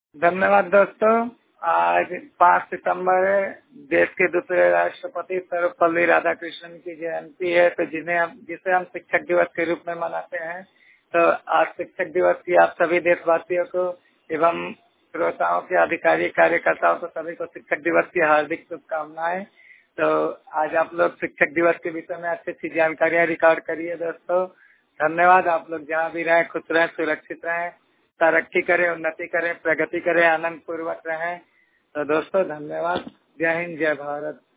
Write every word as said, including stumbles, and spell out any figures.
धन्यवाद दोस्तों। आज पाँच सितंबर है, देश के दूसरे राष्ट्रपति सर्वपल्ली राधाकृष्णन की जयंती है, तो जिन्हें हम जिसे हम शिक्षक दिवस के रूप में मनाते हैं। तो आज शिक्षक दिवस की आप सभी देशवासियों को एवं श्रोताओं के अधिकारी कार्यकर्ताओं को सभी को शिक्षक दिवस की हार्दिक शुभकामनाएं। तो आज आप लोग शिक्षक दिवस के विषय में अच्छी अच्छी जानकारियां रिकॉर्ड करिए दोस्तों। धन्यवाद। आप लोग जहाँ भी रहें खुश रहें, सुरक्षित रहें, तरक्की करें, उन्नति करें, प्रगति करें, आनंद पूर्वक रहें। तो दोस्तों धन्यवाद। जय हिंद, जय भारत।